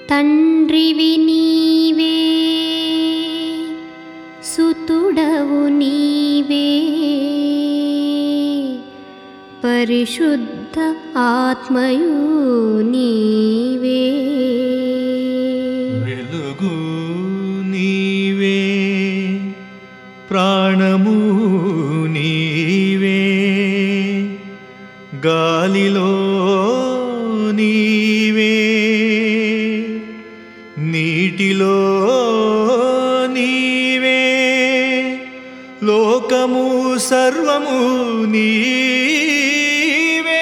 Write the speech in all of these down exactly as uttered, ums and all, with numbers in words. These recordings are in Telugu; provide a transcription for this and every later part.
తండ్రివి నీవే, సుతుడవు నీవే, పరిశుద్ధ ఆత్మయు నీవే. వెలుగు నీవే, ప్రాణము నీవే, గాలిలో నీవే, నీటిలో నీవే, లోకము సర్వము నీవే.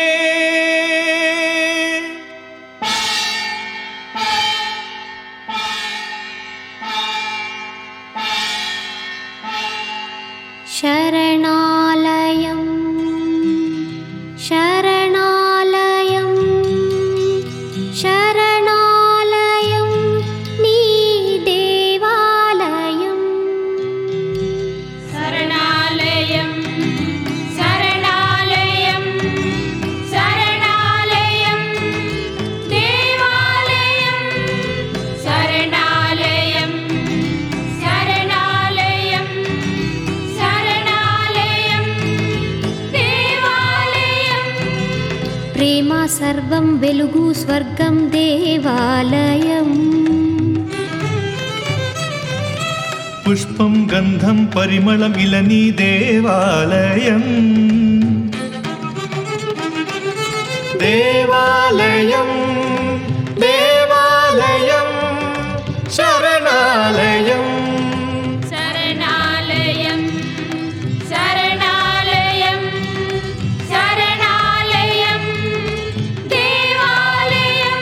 శరణాలయం శరణాలయం శరణాలయం నీ దేవాలయం. శరణాలయం శరణాలయం శరణాలయం దేవాలయం. శరణాలయం శరణాలయం శరణాలయం దేవాలయం. ప్రేమ సర్వం వెలుగు స్వర్గం దేవాలయం. పుష్పం గంధం పరిమళం ఇలని దేవాలయం. దేవాలయం దేవాలయం శరణాలయం. శరణాలయం శరణాలయం శరణాలయం దేవాలయం.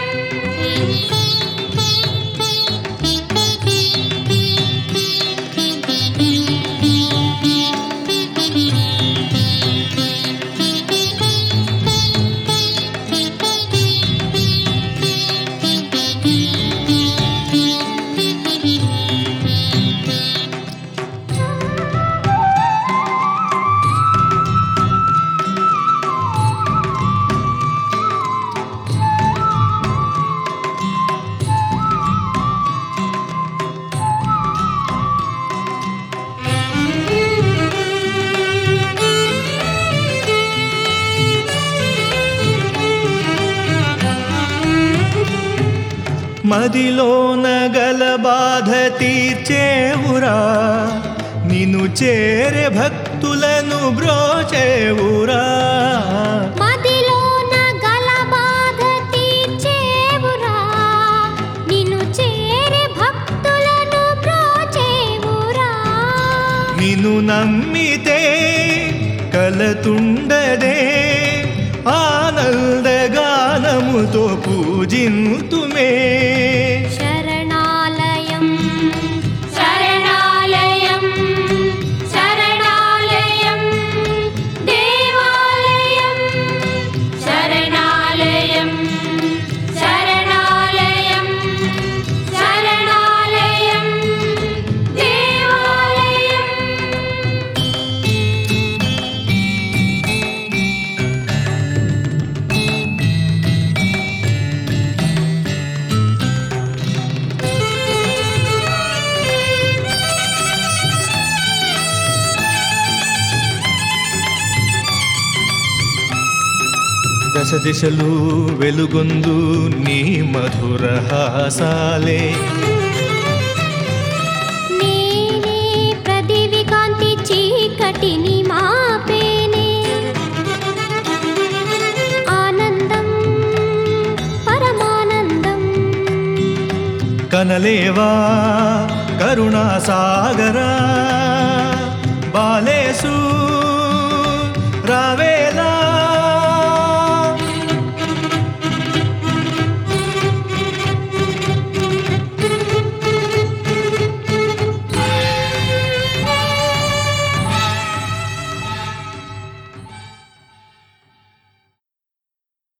మదిలోన గల బాధ తీర్చేవురా, నిన్ను చేరే భక్తులను బ్రోచేవురా. మదిలోన గల బాధ తీర్చేవురా, నిన్ను చేరే భక్తులను బ్రోచేవురా. నిన్ను నమ్మితే కలతుండదే, ఆనందగానముతో పూజింతుమే. శరణాలయం శరణాలయం శరణాలయం దేవాలయం. శరణాలయం శరణాలయం శరణాలయం దేవాలయం. దశ దిశలు వెలుగొందు నీ మధుర హాసాలే. నేనే ప్రదివి కాంతి చీకటిని మాపేనే. ఆనందం పరమానందం కనలేవా కరుణాసాగరా, బాలేసు